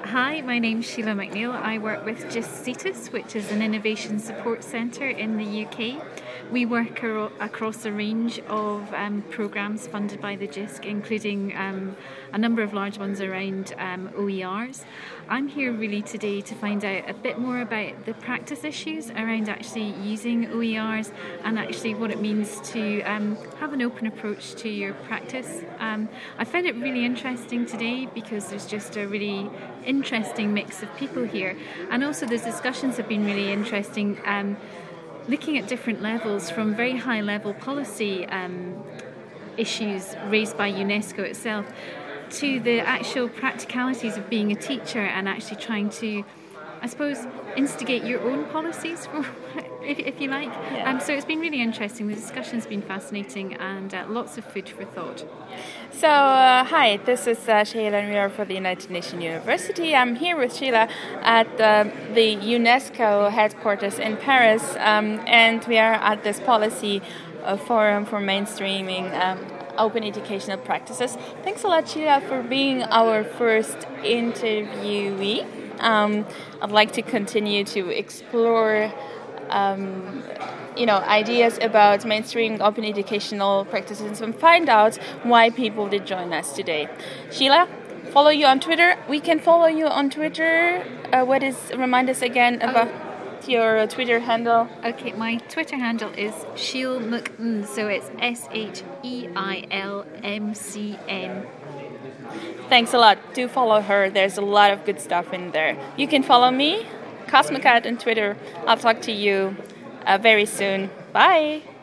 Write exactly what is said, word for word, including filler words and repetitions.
Hi, my name's Sheila McNeil. I work with G I S CETUS, which is an innovation support centre in the U K. We work ar- across a range of um, programmes funded by the G I S C, including um, a number of large ones around um, O E Rs. I'm here really today to find out a bit more about the practice issues around actually using O E Rs and actually what it means to um, have an open approach to your practice. Um, I found it really interesting today because there's just a really interesting mix of people here, and also the discussions have been really interesting, um, looking at different levels, from very high level policy um, issues raised by UNESCO itself to the actual practicalities of being a teacher and actually trying to, I suppose, instigate your own policies, if, if you like. Yeah. Um, so it's been really interesting. The discussion's been fascinating and uh, lots of food for thought. So, uh, hi, this is uh, Sheila and we are for the United Nations University. I'm here with Sheila at uh, the UNESCO headquarters in Paris, um, and we are at this policy uh, forum for mainstreaming um, open educational practices. Thanks a lot, Sheila, for being our first interviewee. Um, I'd like to continue to explore um, you know, ideas about mainstreaming open educational practices and find out why people did join us today. Sheila, follow you on Twitter. We can follow you on Twitter. Uh, what is, remind us again about oh. your Twitter handle. Okay, my Twitter handle is Sheil McN, so it's S H E I L M C N. Thanks a lot. Do follow her. There's a lot of good stuff in there. You can follow me, Cosmocat, on Twitter. I'll talk to you uh, very soon. Bye.